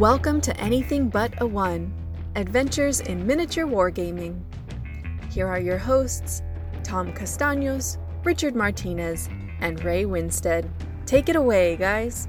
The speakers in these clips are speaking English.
Welcome to Anything But a One, Adventures in Miniature Wargaming. Here are your hosts, Tom Castaños, Richard Martinez, and Ray Winstead. Take it away, guys.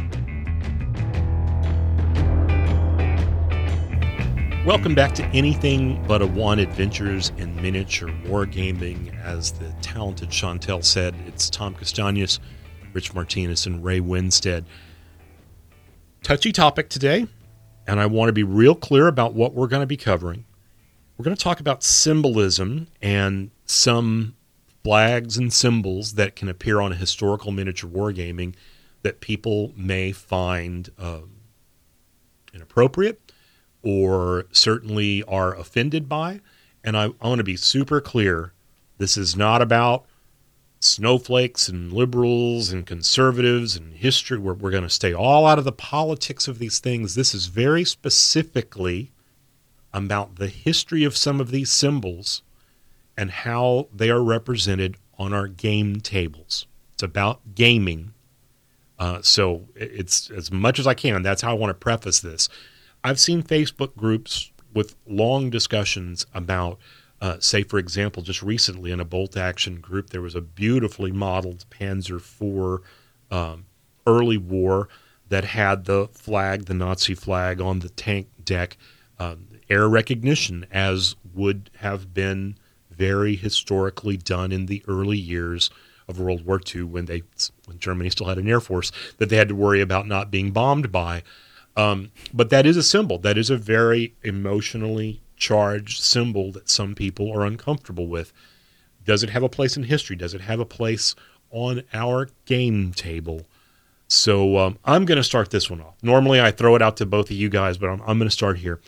Welcome back to Anything But a One, Adventures in Miniature Wargaming. As the talented Chantel said, it's Tom Castaños, Rich Martinez, and Ray Winstead. Touchy topic today, and I want to be real clear about what we're going to be covering. We're going to talk about symbolism and some flags and symbols that can appear on a historical miniature wargaming that people may find inappropriate or certainly are offended by. And I want to be super clear. This is not about snowflakes and liberals and conservatives and history. We're going to stay all out of the politics of these things. This is very specifically about the history of some of these symbols and how they are represented on our game tables. It's about gaming. So it's as much as I can. That's how I want to preface this. I've seen Facebook groups with long discussions about say, for example, just recently in a bolt action group, there was a beautifully modeled Panzer IV early war that had the flag, the Nazi flag, on the tank deck, air recognition, as would have been very historically done in the early years of World War II when Germany still had an air force that they had to worry about not being bombed by. But that is a symbol. That is a very emotionally charged symbol that some people are uncomfortable with. Does it have a place in history? Does it have a place on our game table? So I'm going to start this one off. Normally I throw it out to both of you guys, but I'm going to start here.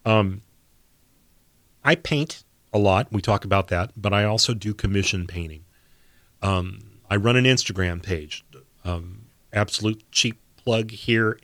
I paint a lot. We talk about that, but I also do commission painting. I run an Instagram page. Absolute cheap plug here,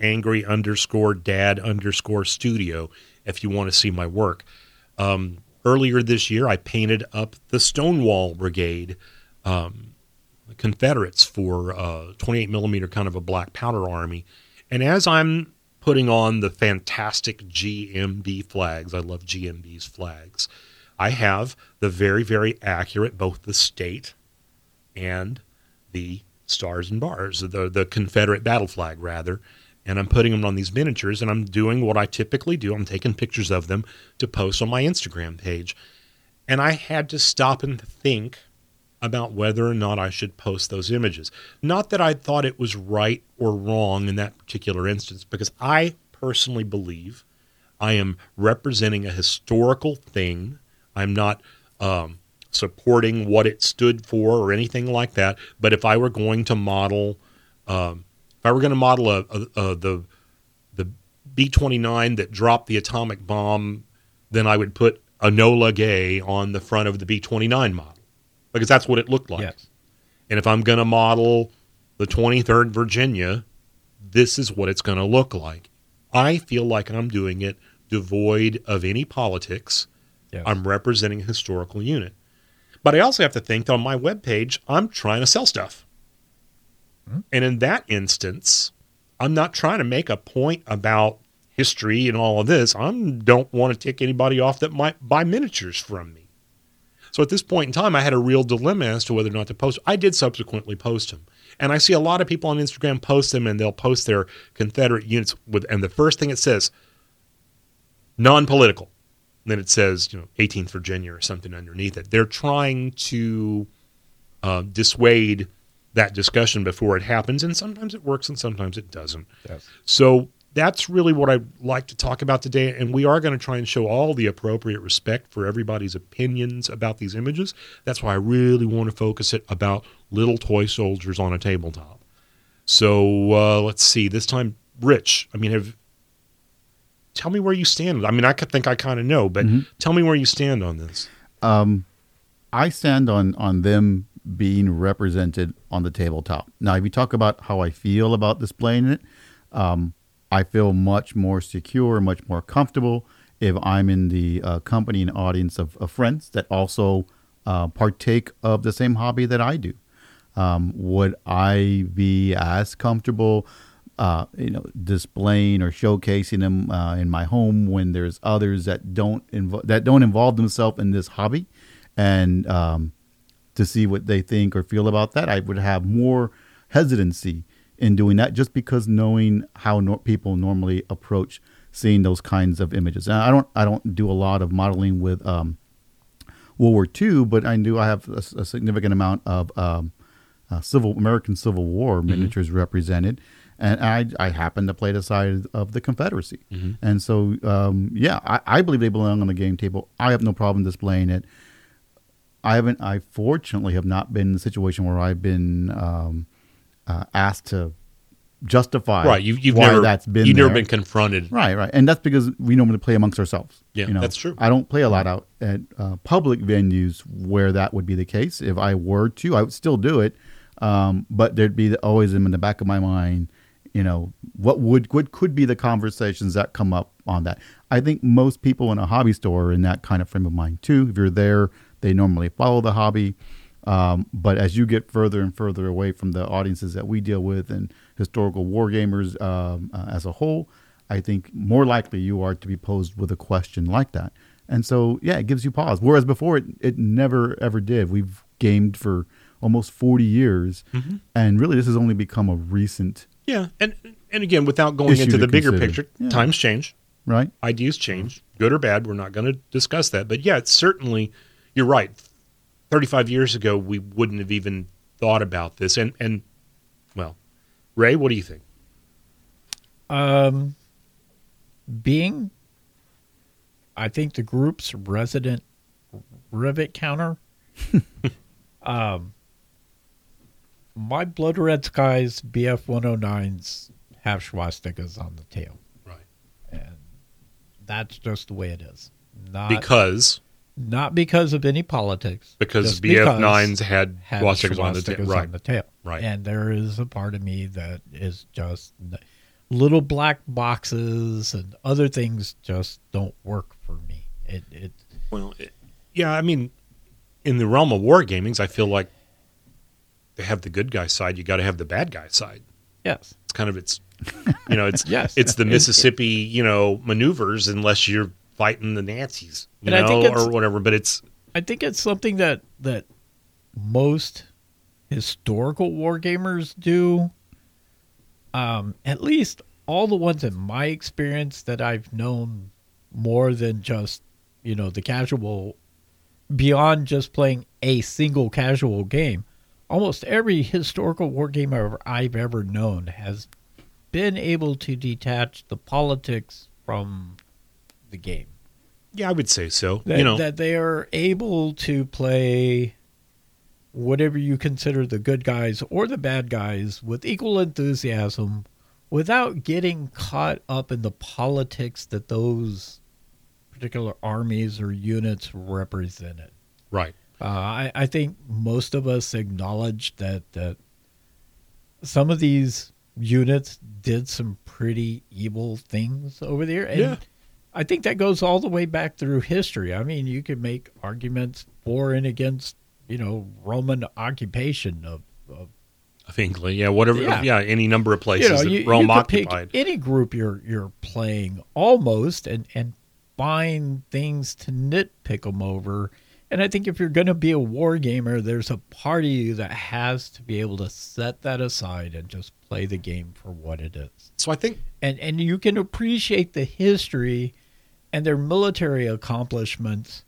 angry_dad_studio, if you want to see my work. Earlier this year, I painted up the Stonewall Brigade, Confederates for 28 millimeter kind of a black powder army. And as I'm putting on the fantastic GMB flags, I love GMB's flags, I have the very, very accurate, both the state and the stars and bars, the Confederate battle flag, rather. And I'm putting them on these miniatures, and I'm doing what I typically do. I'm taking pictures of them to post on my Instagram page. And I had to stop and think about whether or not I should post those images. Not that I thought it was right or wrong in that particular instance, because I personally believe I am representing a historical thing. I'm not supporting what it stood for or anything like that. But if I were going to model the B-29 that dropped the atomic bomb, then I would put Enola Gay on the front of the B-29 model, because that's what it looked like. Yes. And if I'm going to model the 23rd Virginia, this is what it's going to look like. I feel like I'm doing it devoid of any politics. Yes. I'm representing a historical unit. But I also have to think that on my webpage, I'm trying to sell stuff. And in that instance, I'm not trying to make a point about history and all of this. I don't want to tick anybody off that might buy miniatures from me. So at this point in time, I had a real dilemma as to whether or not to post. I did subsequently post them. And I see a lot of people on Instagram post them, and they'll post their Confederate units and the first thing it says, non-political. And then it says, 18th Virginia or something underneath it. They're trying to dissuade that discussion before it happens, and sometimes it works and sometimes it doesn't. Yes. So that's really what I'd like to talk about today, and we are going to try and show all the appropriate respect for everybody's opinions about these images. That's why I really want to focus it about little toy soldiers on a tabletop. So let's see. This time, Rich, tell me where you stand. I think I kind of know, but tell me where you stand on this. I stand on them being represented on the tabletop. Now, if you talk about how I feel about displaying it, I feel much more secure, much more comfortable if I'm in the company and audience of friends that also partake of the same hobby that I do. Would I be as comfortable displaying or showcasing them in my home when there's others that don't involve themselves in this hobby, and to see what they think or feel about that, I would have more hesitancy in doing that, just because knowing how people normally approach seeing those kinds of images. And I don't do a lot of modeling with World War II, but I have a significant amount of American Civil War miniatures represented. And I happen to play the side of the Confederacy. Mm-hmm. And so, I believe they belong on the game table. I have no problem displaying it. I fortunately have not been in a situation where I've been asked to justify you've why never, that's been you've there. never been confronted. Right. And that's because we normally play amongst ourselves. Yeah, that's true. I don't play a lot out at public venues where that would be the case. If I were to, I would still do it. But there'd be always in the back of my mind, what could be the conversations that come up on that. I think most people in a hobby store are in that kind of frame of mind too. If you're there, they normally follow the hobby. But as you get further and further away from the audiences that we deal with and historical war gamers as a whole, I think more likely you are to be posed with a question like that. And so, it gives you pause. Whereas before, it never, ever did. We've gamed for almost 40 years, and really this has only become a recent and again, without going into the bigger picture, times change. Right. Ideas change, good or bad. We're not going to discuss that. But it's certainly, you're right. 35 years ago, we wouldn't have even thought about this. And well, Ray, what do you think? Being, I think, the group's resident rivet counter, my Blood Red Skies BF-109s have swastikas on the tail. Right. And that's just the way it is. Not because of any politics. Because BF-9s had swastikas on the tail. Right. And there is a part of me that is just little black boxes and other things just don't work for me. I mean, in the realm of wargamings, I feel like to have the good guy side, you got to have the bad guy side. Yes. It's kind of it's the Mississippi, maneuvers, unless you're fighting the Nazis, or whatever. But I think it's something that most historical wargamers do. At least all the ones in my experience that I've known more than just, the casual, beyond just playing a single casual game. Almost every historical wargamer I've ever known has been able to detach the politics from the game. Yeah, I would say so. That they are able to play whatever you consider the good guys or the bad guys with equal enthusiasm without getting caught up in the politics that those particular armies or units represented. Right. I think most of us acknowledge that some of these units did some pretty evil things over there. And I think that goes all the way back through history. I mean, you could make arguments for and against, Roman occupation of England. Any number of places that Rome occupied. Pick any group you're playing almost and find things to nitpick them over. And I think if you're going to be a war gamer, there's a part of you that has to be able to set that aside and just play the game for what it is. So I think... And you can appreciate the history and their military accomplishments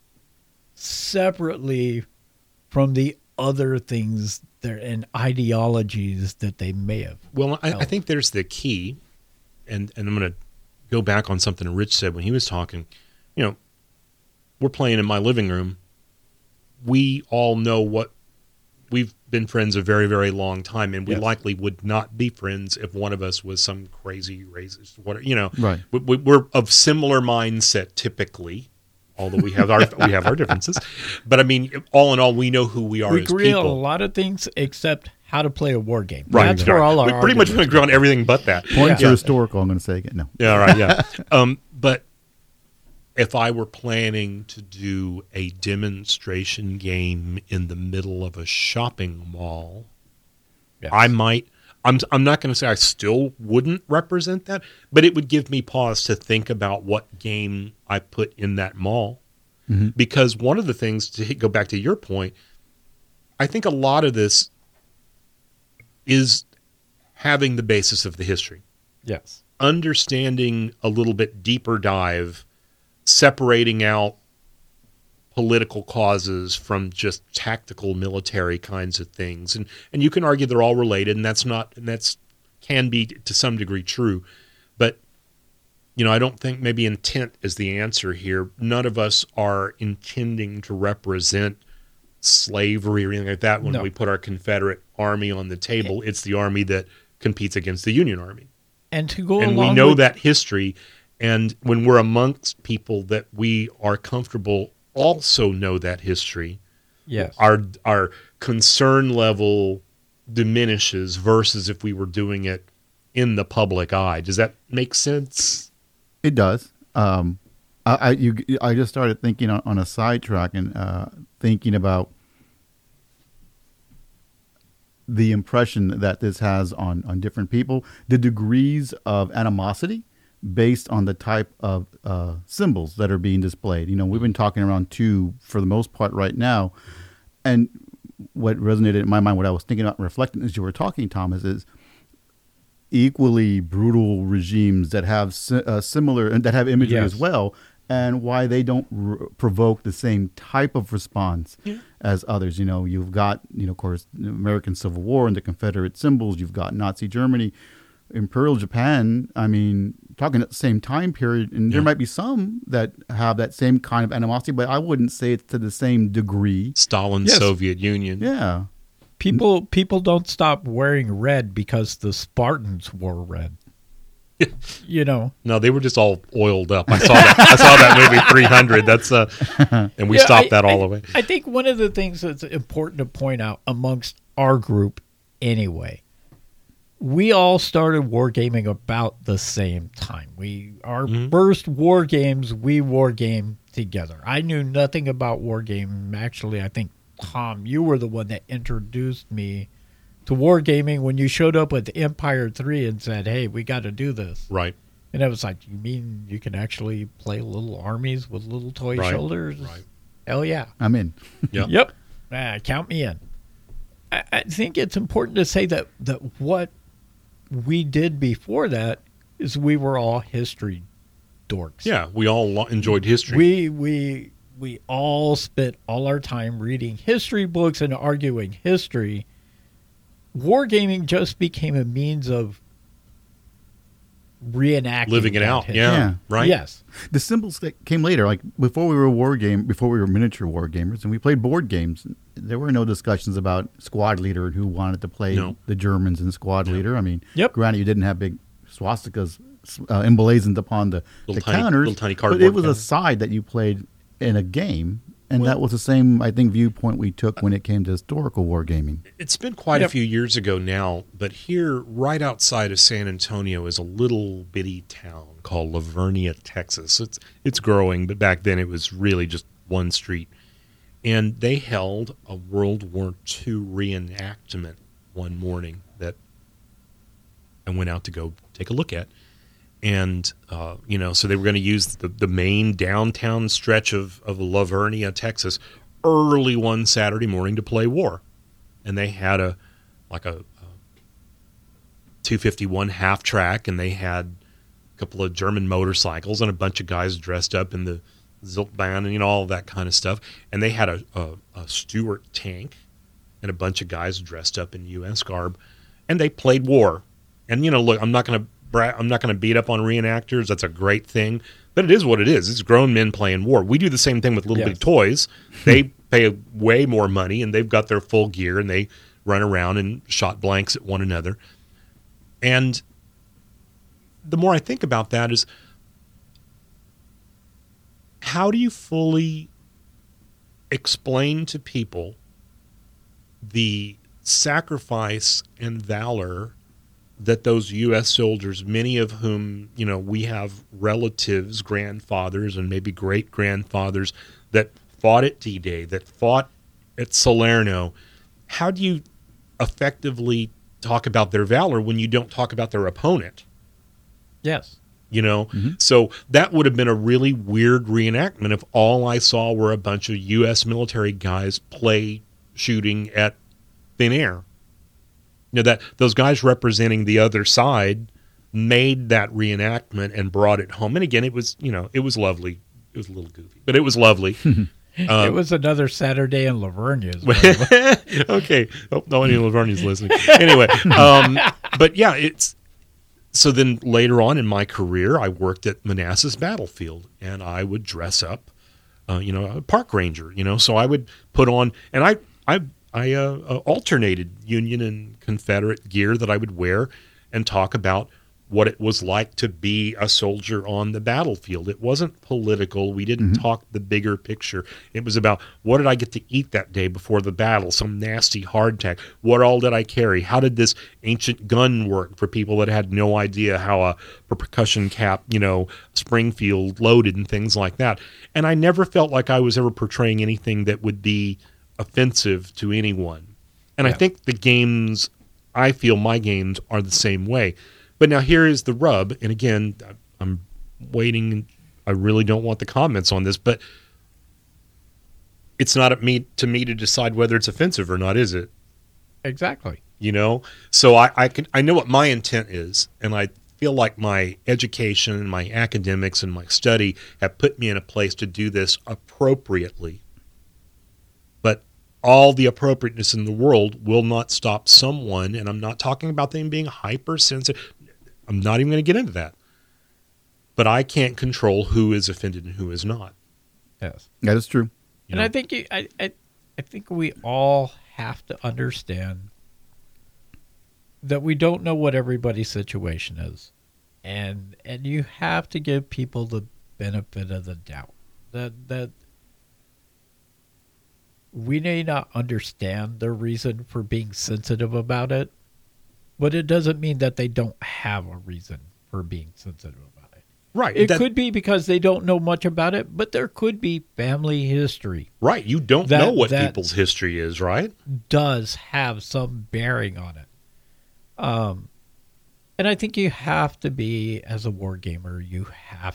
separately from the other things and ideologies that they may have. Well, I think there's the key, and I'm going to go back on something Rich said when he was talking. We're playing in my living room. We all know we've been friends a very, very long time, and we likely would not be friends if one of us was some crazy racist. Right. We're of similar mindset typically, although we have our differences. But I mean, all in all, we know who we are as people. We agree on a lot of things except how to play a war game. Right. That's where all our we pretty much agree on everything but that. Points are historical. I'm going to say again. No. Yeah. Right. Yeah. But if I were planning to do a demonstration game in the middle of a shopping mall, I might I'm not going to say I still wouldn't represent that, but it would give me pause to think about what game I put in that mall. Mm-hmm. Because one of the things, to go back to your point, I think a lot of this is having the basis of the history. Yes. Understanding a little bit deeper dive, separating out political causes from just tactical military kinds of things. And you can argue they're all related, and that's can be to some degree true. But I don't think maybe intent is the answer here. None of us are intending to represent slavery or anything like that when we put our Confederate army on the table. It's the army that competes against the Union army. And to go and along we know with that history, and when we're amongst people that we are comfortable also know that history, yes, our concern level diminishes versus if we were doing it in the public eye. Does that make sense? It does. I just started thinking on a sidetrack and thinking about the impression that this has on different people, the degrees of animosity based on the type of symbols that are being displayed. We've been talking around two for the most part right now, and what resonated in my mind, what I was thinking about and reflecting as you were talking, Thomas, is equally brutal regimes that have similar and that have imagery Yes. as well, and why they don't provoke the same type of response as others. You've got, of course, the American Civil War and the Confederate symbols. You've got Nazi Germany, Imperial Japan. I mean, talking at the same time period, and there might be some that have that same kind of animosity, but I wouldn't say it's to the same degree. Stalin, Yes. Soviet Union. Yeah. people don't stop wearing red because the Spartans wore red. No, they were just all oiled up. I saw that movie 300. That's and we stopped that all the way. I think one of the things that's important to point out amongst our group anyway, we all started wargaming about the same time. Our first war games, we wargamed together. I knew nothing about wargaming. Actually, I think, Tom, you were the one that introduced me to wargaming when you showed up with Empire 3 and said, hey, we got to do this. Right. And I was like, you mean you can actually play little armies with little toy shoulders? Right. Hell yeah. I'm in. Yep. Yep. Count me in. I think it's important to say that what we did before that is we were all history dorks. Yeah, we all enjoyed history. We all spent all our time reading history books and arguing history. Wargaming just became a means of reenacting, Living it that out. history. Yeah. Right. Yes. The symbols that came later, like before we were miniature war gamers, and we played board games, there were no discussions about squad leader and who wanted to play the Germans in squad leader. I mean, granted, you didn't have big swastikas emblazoned upon the counters, little tiny but cardboard it was a counters. side that you played in a game, and that was the same, I think, viewpoint we took when it came to historical wargaming. It's been quite a few years ago now, but here, right outside of San Antonio, is a little bitty town called Lavernia, Texas. It's growing, but back then it was really just one street. And they held a World War II reenactment one morning that I went out to go take a look at. And, so they were going to use the main downtown stretch of Lavernia, Texas, early one Saturday morning to play war. And they had a 251 half track, and they had a couple of German motorcycles and a bunch of guys dressed up in the Ziltbahn and all of that kind of stuff. And they had a Stuart tank and a bunch of guys dressed up in U.S. garb, and they played war. And look, I'm not going to beat up on reenactors. That's a great thing, but it is what it is. It's grown men playing war. We do the same thing with little big toys. They pay way more money, and they've got their full gear, and they run around and shot blanks at one another. And the more I think about that is, how do you fully explain to people the sacrifice and valor that those U.S. soldiers, many of whom, we have relatives, grandfathers, and maybe great-grandfathers that fought at D-Day, that fought at Salerno, how do you effectively talk about their valor when you don't talk about their opponent. Yes. You know, so that would have been a really weird reenactment if all I saw were a bunch of U.S. military guys play shooting at thin air. You know, that those guys representing the other side made that reenactment and brought it home. And again, it was, you know, it was lovely. It was a little goofy, but it was lovely. It was another Saturday in Lavernia's. Okay. Oh, no one in Lavernia's listening. Anyway, but yeah, it's. So then later on in my career, I worked at Manassas Battlefield, and I would dress up, a park ranger, so I would put on, and I alternated Union and Confederate gear that I would wear and talk about what it was like to be a soldier on the battlefield. It wasn't political. We didn't talk the bigger picture. It was about, what did I get to eat that day before the battle? Some nasty hardtack. What all did I carry? How did this ancient gun work for people that had no idea how a percussion cap, Springfield loaded and things like that? And I never felt like I was ever portraying anything that would be offensive to anyone. And I think I feel my games are the same way. But now here is the rub, and again, I'm waiting. I really don't want the comments on this, but it's not up to me to decide whether it's offensive or not, is it? Exactly. So I know what my intent is, and I feel like my education and my academics and my study have put me in a place to do this appropriately. But all the appropriateness in the world will not stop someone, and I'm not talking about them being hypersensitive. I'm not even going to get into that. But I can't control who is offended and who is not. Yes. That is true. I think I think we all have to understand that we don't know what everybody's situation is. And you have to give people the benefit of the doubt. That we may not understand their reason for being sensitive about it, but it doesn't mean that they don't have a reason for being sensitive about it. Right. It could be because they don't know much about it, but there could be family history. Right. You don't know what people's history is, right? Does have some bearing on it. And I think you have to be, as a war gamer, you have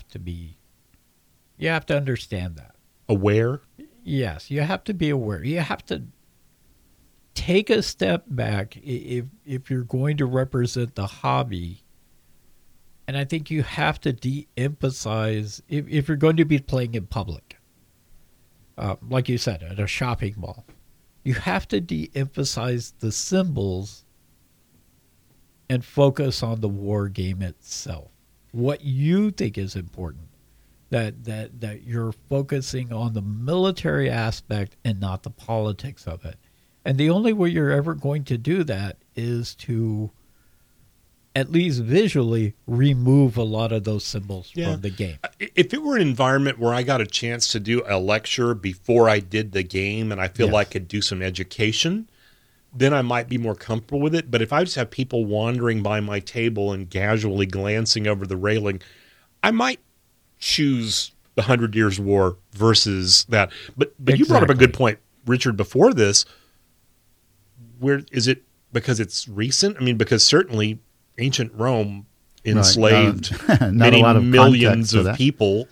to understand that. Aware? Yes, you have to be aware. You have to take a step back if you're going to represent the hobby. And I think you have to de-emphasize, if you're going to be playing in public, like you said, at a shopping mall, you have to de-emphasize the symbols and focus on the war game itself. What you think is important. That you're focusing on the military aspect and not the politics of it. And the only way you're ever going to do that is to, at least visually, remove a lot of those symbols from the game. If it were an environment where I got a chance to do a lecture before I did the game and I feel like I could do some education, then I might be more comfortable with it. But if I just have people wandering by my table and casually glancing over the railing, I might choose the 100 Years' War versus that. But you brought up a good point, Richard, before this. Where is it? Because it's recent? I mean, because certainly ancient Rome enslaved many millions of people,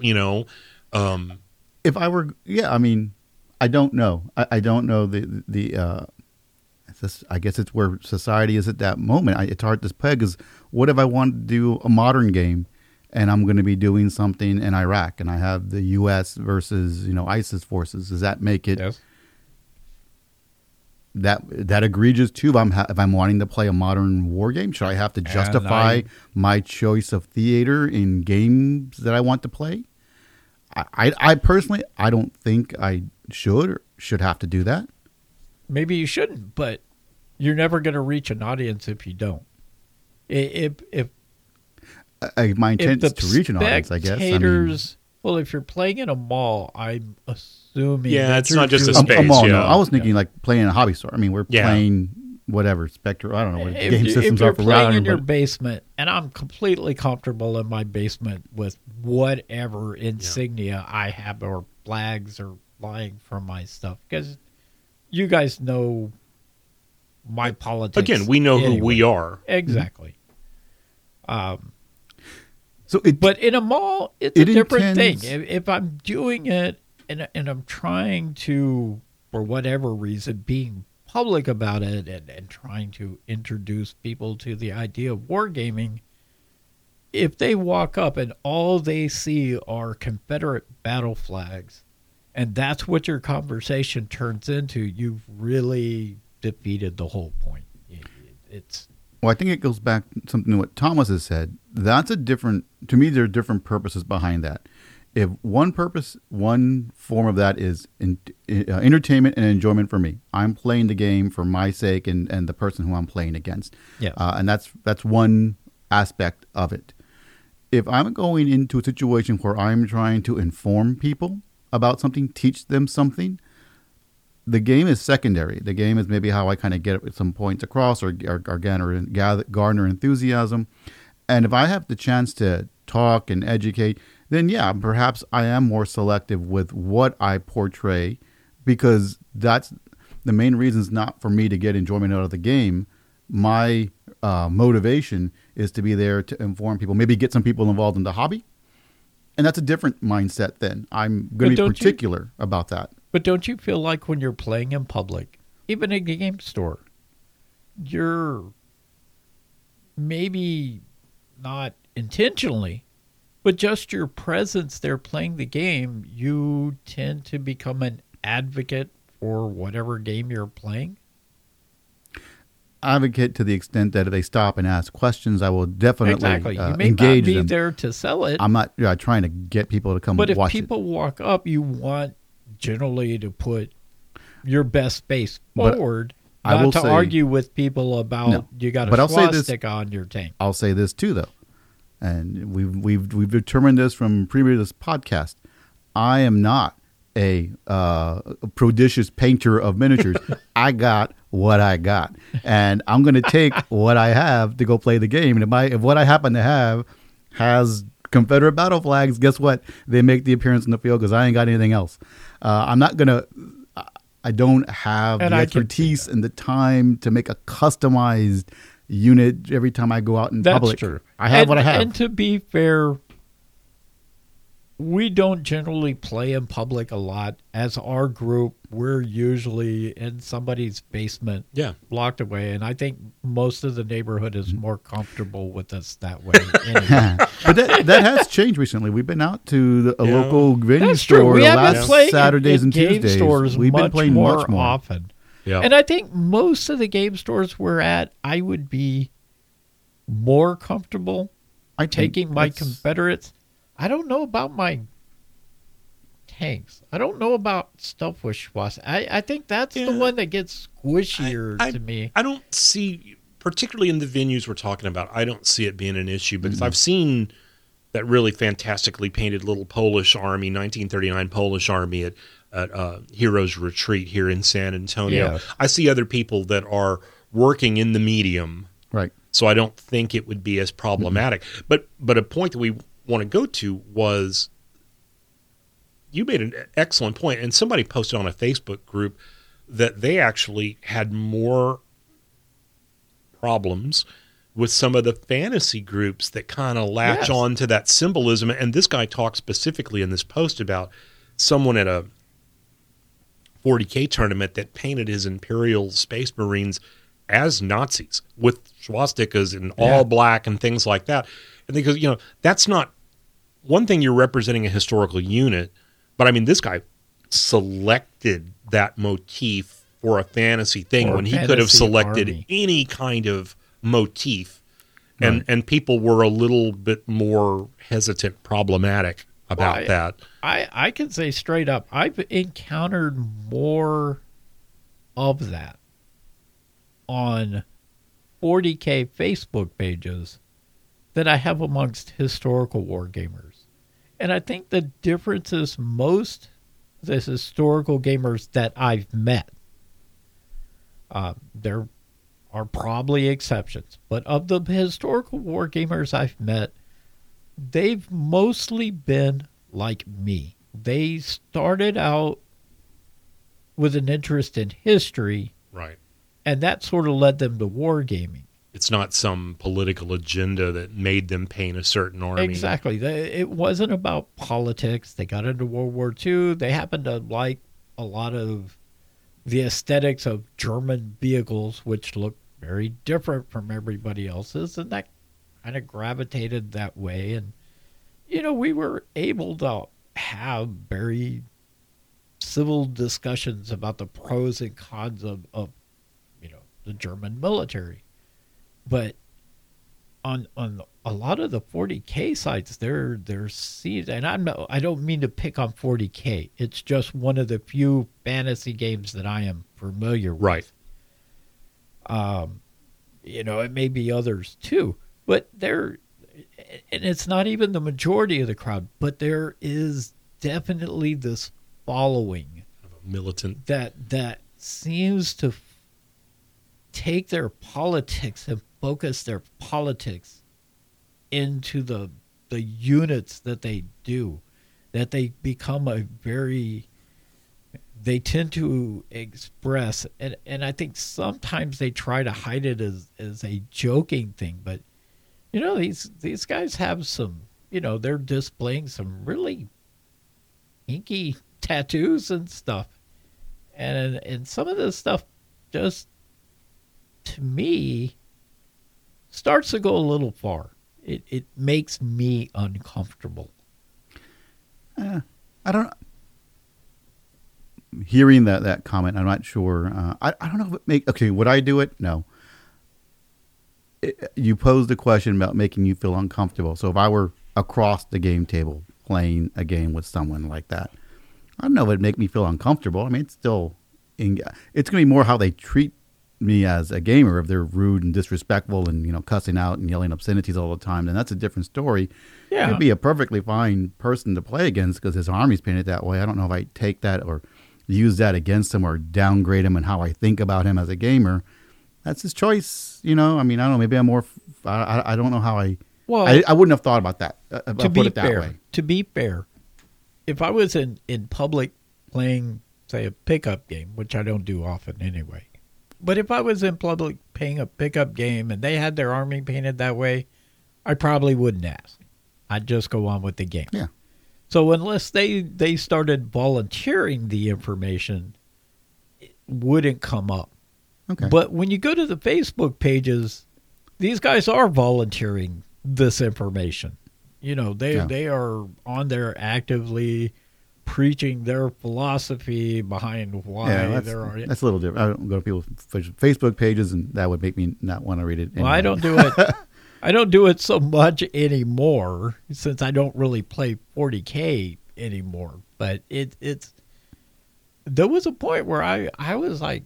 If I were, I don't know. I don't know I guess it's where society is at that moment. It's hard to peg, because what if I want to do a modern game and I'm going to be doing something in Iraq and I have the U.S. versus, ISIS forces? Does that make it that egregious too? If I'm wanting to play a modern war game, should I have to justify my choice of theater in games that I want to play? I personally, I don't think I should have to do that. Maybe you shouldn't, but you're never going to reach an audience if you don't. My intent is to reach an audience, I guess. Well, if you're playing in a mall, I'm assuming. Yeah, it's not just a space. A mall, no. I was thinking like playing in a hobby store. I mean, we're playing whatever Spectre. I don't know what game systems are for. If you're playing in your basement, and I'm completely comfortable in my basement with whatever insignia I have or flags or flying from my stuff, because you guys know my politics. Again, we know anyway. who we are. Exactly. So But in a mall, it's a different thing. intends- If I'm doing it and I'm trying to, for whatever reason, being public about it and trying to introduce people to the idea of wargaming, if they walk up and all they see are Confederate battle flags, and that's what your conversation turns into, you've really defeated the whole point. It's Well, I think it goes back to something to what Thomas has said. That's a different, to me, there are different purposes behind that. If one form of that is entertainment and enjoyment for me, I'm playing the game for my sake and the person who I'm playing against. Yes. And that's one aspect of it. If I'm going into a situation where I'm trying to inform people about something, teach them something, the game is secondary. The game is maybe how I kind of get some points across or garner enthusiasm. And if I have the chance to talk and educate, then yeah, perhaps I am more selective with what I portray, because that's the main reason is not for me to get enjoyment out of the game. My motivation is to be there to inform people, maybe get some people involved in the hobby. And that's a different mindset then. I'm going to be particular about that. But don't you feel like when you're playing in public, even in a game store, you're maybe not intentionally, but just your presence there playing the game, you tend to become an advocate for whatever game you're playing? Advocate to the extent that if they stop and ask questions, I will definitely Exactly. You may engage not be them. there to sell it, I'm not trying to get people to come but if watch people it. walk up, you want generally to put your best face But forward, I will not to say- argue with people about No. you got But a I'll say this- swastika on your tank. I'll say this too, though, and we've determined this from previous podcast. I am not a prodigious painter of miniatures. I got what I got, and I'm going to take what I have to go play the game. And if what I happen to have has Confederate battle flags, guess what? They make the appearance in the field because I ain't got anything else. I'm not going to. I don't have And the I can see expertise and the time to make a customized unit every time I go out in That's public. true. I have what I have. And to be fair, we don't generally play in public a lot. As our group, we're usually in somebody's basement, Yeah. locked away. And I think most of the neighborhood is more comfortable with us that way. Anyway. But that has changed recently. We've been out to a Yeah. local venue That's true. store We the haven't last played Saturdays in and game Tuesdays. stores We've been much playing more much more. often. Yeah. And I think most of the game stores we're at, I would be more comfortable I think taking my that's- Confederates. I don't know about my tanks. I don't know about stuff with swastika. I think that's the Yeah. one that gets squishier to me. I don't see, particularly in the venues we're talking about, I don't see it being an issue because I've seen that really fantastically painted little Polish army, 1939 Polish army at Heroes Retreat here in San Antonio. Yeah. I see other people that are working in the medium, Right. so I don't think it would be as problematic. But a point that we want to go to was, you made an excellent point, and somebody posted on a Facebook group that they actually had more problems with some of the fantasy groups that kind of latch Yes. on to that symbolism. And this guy talked specifically in this post about someone at a 40K tournament that painted his Imperial Space Marines as Nazis with swastikas and all black and things like that. And because, that's not one thing, you're representing a historical unit, but I mean, this guy selected that motif for a fantasy thing For a when he could have fantasy selected army. any kind of motif. And people were a little bit more hesitant, problematic about Well, that. I can say straight up, I've encountered more of that on 40K Facebook pages than I have amongst historical war gamers. And I think the difference is most the historical gamers that I've met, there are probably exceptions, but of the historical war gamers I've met, they've mostly been like me. They started out with an interest in history Right. And that sort of led them to wargaming. It's not some political agenda that made them paint a certain army. Exactly. It wasn't about politics. They got into World War II. They happened to like a lot of the aesthetics of German vehicles, which look very different from everybody else's, and that kind of gravitated that way. And, we were able to have very civil discussions about the pros and cons of the German military. But on a lot of the 40K sites, there seems, and I don't mean to pick on 40K. It's just one of the few fantasy games that I am familiar with. Right. It may be others too, but and it's not even the majority of the crowd, but there is definitely this following Militant. that seems to take their politics and focus their politics into the units that they do, that they become they tend to express, and I think sometimes they try to hide it as a joking thing, but these guys have some, they're displaying some really inky tattoos and stuff, and some of this stuff just, to me, starts to go a little far. It makes me uncomfortable. I don't. Hearing that comment, I'm not sure. I don't know if it okay. Would I do it? No. You posed the question about making you feel uncomfortable. So if I were across the game table playing a game with someone like that, I don't know if it'd make me feel uncomfortable. I mean, it's still, it's going to be more how they treat me as a gamer. If they're rude and disrespectful and cussing out and yelling obscenities all the time, then that's a different story. Yeah, he'd be a perfectly fine person to play against because his army's painted that way. I don't know if I take that or use that against him or downgrade him and how I think about him as a gamer. That's his choice. I mean, I don't know. Maybe I'm more. I don't know how I. Well, I wouldn't have thought about that. To be fair, if I was in public playing, say, a pickup game, which I don't do often anyway, but if I was in public playing a pickup game and they had their army painted that way, I probably wouldn't ask. I'd just go on with the game. Yeah. So unless they started volunteering the information, it wouldn't come up. Okay. But when you go to the Facebook pages, these guys are volunteering this information. They are on there actively preaching their philosophy behind why that's a little different. I don't go to people's Facebook pages, and that would make me not want to read it anyway. Well, I don't do it. I don't do it so much anymore since I don't really play 40K anymore. But it's there was a point where I was like,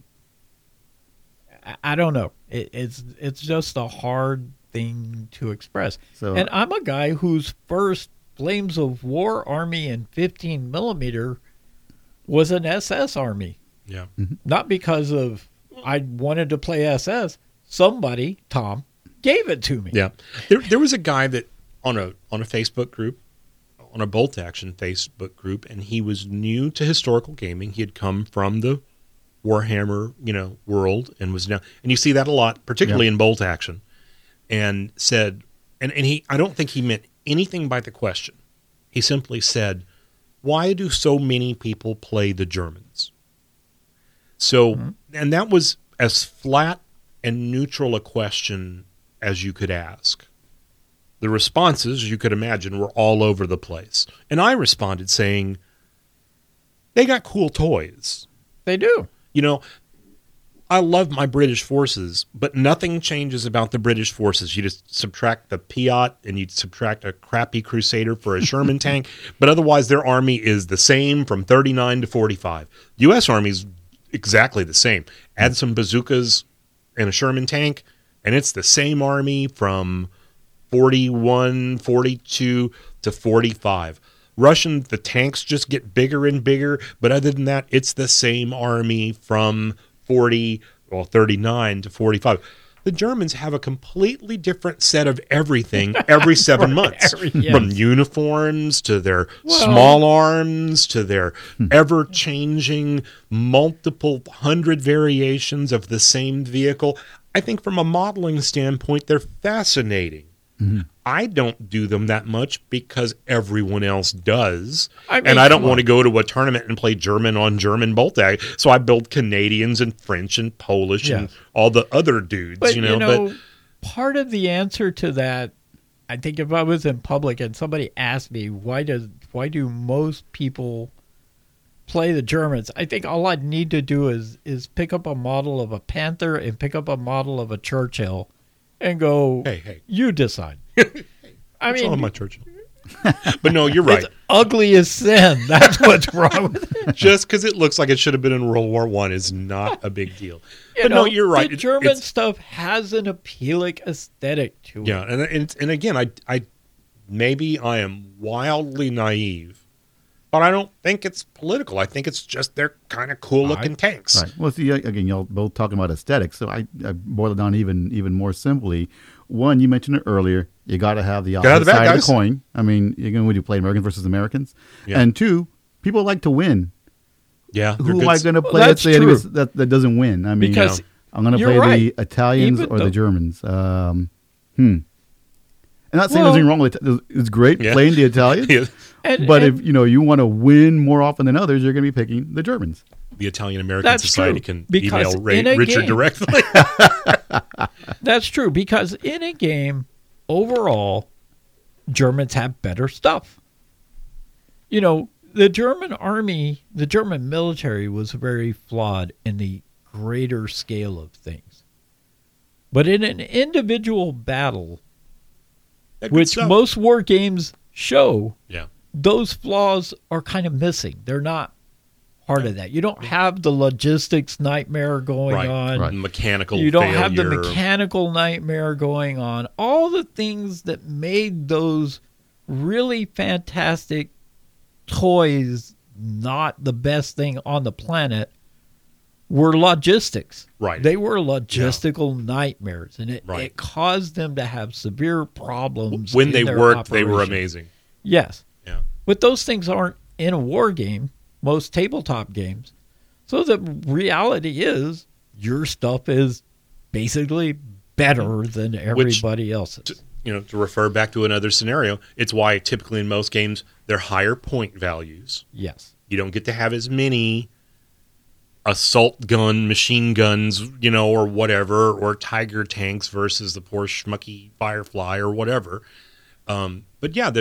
I don't know. It's just a hard thing to express. And I'm a guy whose first Flames of War army in 15 millimeter was an SS army. Yeah. Mm-hmm. Not because of I wanted to play SS. Somebody, Tom, gave it to me. Yeah. There was a guy that on a Facebook group, on a Bolt Action Facebook group, and he was new to historical gaming. He had come from the Warhammer, world, and was now, and you see that a lot, particularly in Bolt Action, and said, and I don't think he meant anything by the question. He simply said, why do so many people play the Germans? So, and that was as flat and neutral a question as you could ask. The responses, you could imagine, were all over the place. And I responded saying, they got cool toys. They do. I love my British forces, but nothing changes about the British forces. You just subtract the Piat and you subtract a crappy Crusader for a Sherman tank, but otherwise their army is the same from 39 to 45. U.S. Army's exactly the same. Add some bazookas and a Sherman tank, and it's the same army from 41, 42 to 45. Russian, the tanks just get bigger and bigger, but other than that, it's the same army from 39 to 45. The Germans have a completely different set of everything every 7 months, yes. from uniforms to their small arms to their ever-changing multiple hundred variations of the same vehicle. I think from a modeling standpoint, they're fascinating. I don't do them that much because everyone else does. And I don't want to go to a tournament and play German on German bolt action. So I build Canadians and French and Polish and all the other dudes. But, But part of the answer to that, I think if I was in public and somebody asked me, why do most people play the Germans, I think all I'd need to do is pick up a model of a Panther and pick up a model of a Churchill and go, hey. You decide. I What's wrong with mean, my Churchill? But no, you're right. it's ugly as sin. That's what's wrong with it. Just because it looks like it should have been in World War I is not a big deal. But no, you're right. The German stuff has an appealing aesthetic to it. Yeah, and again, I maybe I am wildly naive, but I don't think it's political. I think it's just they're kind of cool looking tanks. Right. Well, see, again, y'all both talking about aesthetics, so I boil it down even more simply. One, you mentioned it earlier. You got to have the opposite side of the coin. I mean, you're going to play Americans versus Americans. Yeah. And two, people like to win. Yeah. Who am I going to play? Let's say that doesn't win. I mean, because I'm going to play the Italians or the Germans. I'm not saying there's anything wrong with it. It's great playing the Italians. But if you want to win more often than others, you're going to be picking the Germans. The Italian American Society can email Richard game, directly. That's true, because in a game, overall, Germans have better stuff. The German army, the German military was very flawed in the greater scale of things. But in an individual battle, which most war games show, those flaws are kind of missing. They're not part of that. You don't have the logistics nightmare going on. Right. Mechanical You don't failure. have the mechanical nightmare going on. All the things that made those really fantastic toys not the best thing on the planet were logistics. Right. They were logistical nightmares, and it caused them to have severe problems. When they worked, operation. they were amazing. Yes. Yeah. But those things aren't in a war game, most tabletop games. So the reality is your stuff is basically better than everybody else's. To refer back to another scenario, it's why typically in most games they're higher point values. Yes. You don't get to have as many assault gun, machine guns, or whatever, or Tiger tanks versus the poor schmucky Firefly or whatever. But yeah,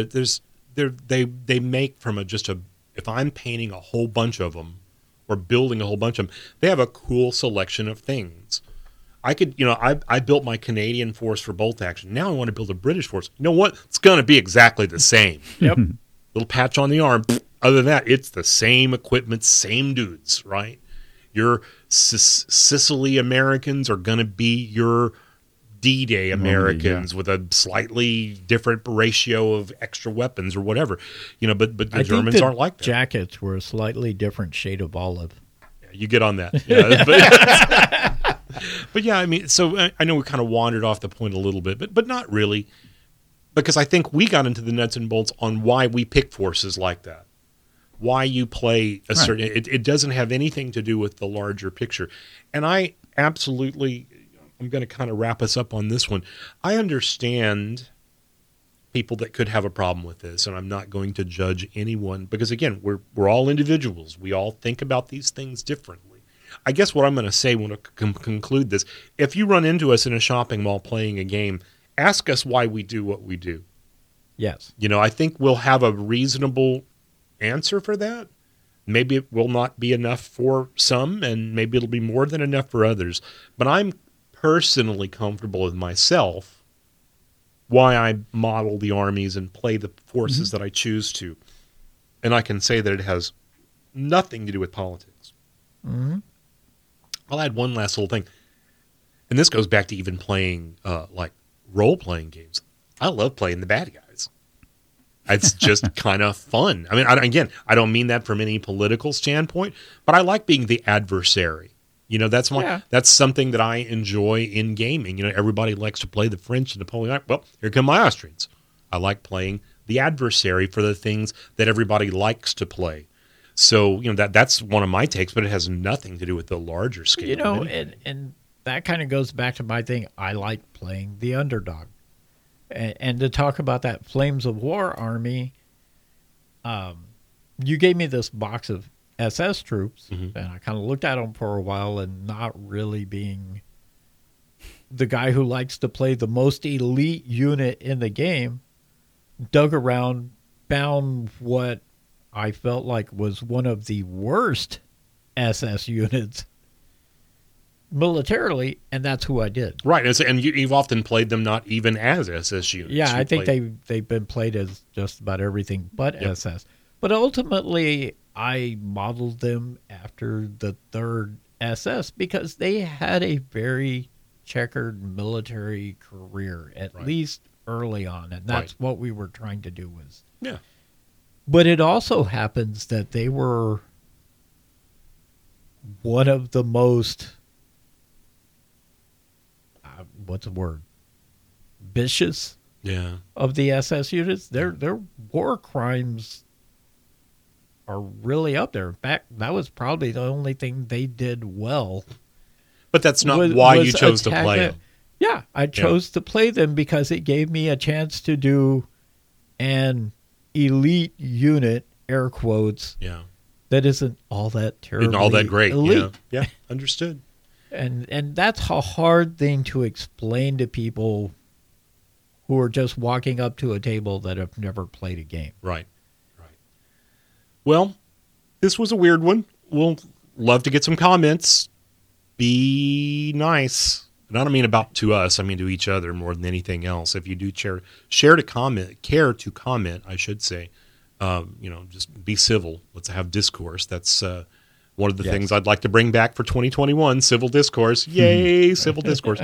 they make from if I'm painting a whole bunch of them or building a whole bunch of them, they have a cool selection of things. I could, I built my Canadian force for bolt action. Now I want to build a British force. You know what? It's going to be exactly the same. Yep. Little patch on the arm. Other than that, it's the same equipment, same dudes, right? Your Sicily Americans are going to be your D-Day Americans with a slightly different ratio of extra weapons or whatever. But the Germans aren't like that. Jackets were a slightly different shade of olive. Yeah, you get on that. Yeah, but yeah, I mean, so I know we kind of wandered off the point a little bit, but not really, because I think we got into the nuts and bolts on why we pick forces like that. Why you play a certain... It doesn't have anything to do with the larger picture. And I absolutely... I'm going to kind of wrap us up on this one. I understand people that could have a problem with this, and I'm not going to judge anyone because, again, we're all individuals. We all think about these things differently. I guess what I'm going to say when I conclude this, if you run into us in a shopping mall playing a game, ask us why we do what we do. Yes. I think we'll have a reasonable answer for that. Maybe it will not be enough for some, and maybe it'll be more than enough for others. But I'm personally comfortable with myself why I model the armies and play the forces that I choose to. And I can say that it has nothing to do with politics. Mm-hmm. I'll add one last little thing. And this goes back to even playing like role-playing games. I love playing the bad guys. It's just kind of fun. I mean, I don't mean that from any political standpoint, but I like being the adversary. You know, that's Yeah. that's something that I enjoy in gaming. You know, everybody likes to play the French and Napoleonic. Well, here come my Austrians. I like playing the adversary for the things that everybody likes to play. So, you know, that's one of my takes, but it has nothing to do with the larger scale. You know, of anything. and that kind of goes back to my thing. I like playing the underdog. And to talk about that Flames of War army, you gave me this box of SS troops, and I kind of looked at them for a while, and not really being the guy who likes to play the most elite unit in the game, dug around, found what I felt like was one of the worst SS units militarily, and that's who I did. Right, and you've often played them not even as SS units. Yeah, You I think played- they've been played as just about everything but SS. But ultimately, I modeled them after the 3rd SS because they had a very checkered military career, at least early on, and that's what we were trying to do was. Yeah. But it also happens that they were one of the most, what's the word, vicious Yeah. of the SS units. Their war crimes are really up there. In fact, that was probably the only thing they did well. But that's not was- why was you chose to attack play it. them. Yeah, I chose to play them because it gave me a chance to do an elite unit, air quotes, Yeah. that isn't all that terribly Isn't all that great. elite. Yeah. Understood. And that's a hard thing to explain to people who are just walking up to a table that have never played a game. Right. Well, this was a weird one. We'll love to get some comments. Be nice. And I don't mean about to us. I mean to each other more than anything else. If you do care to comment, I should say. Just be civil. Let's have discourse. That's one of the things I'd like to bring back for 2021, civil discourse. Yay, civil discourse.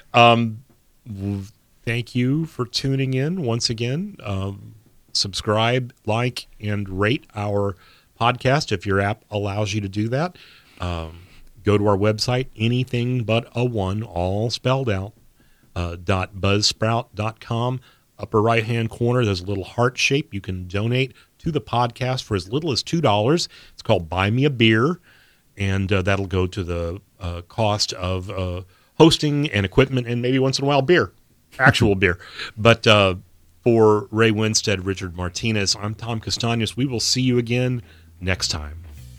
Thank you for tuning in once again. Subscribe, like, and rate our podcast if your app allows you to do that. Go to our website, anything but a one, all spelled out, .buzzsprout.com. Upper right-hand corner, there's a little heart shape. You can donate to the podcast for as little as $2. It's called Buy Me a Beer, and that'll go to the cost of hosting and equipment and maybe once in a while beer, actual beer. But for Ray Winstead, Richard Martinez, I'm Tom Castaños. We will see you again next time.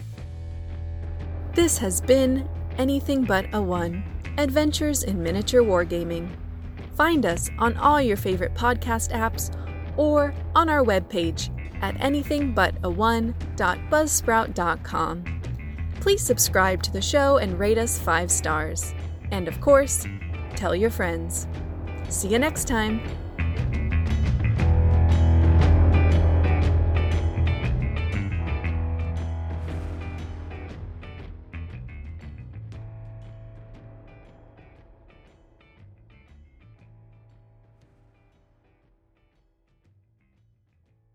This has been Anything But a One, Adventures in Miniature Wargaming. Find us on all your favorite podcast apps or on our webpage at anythingbutaone.buzzsprout.com. Please subscribe to the show and rate us 5 stars. And of course, tell your friends. See you next time.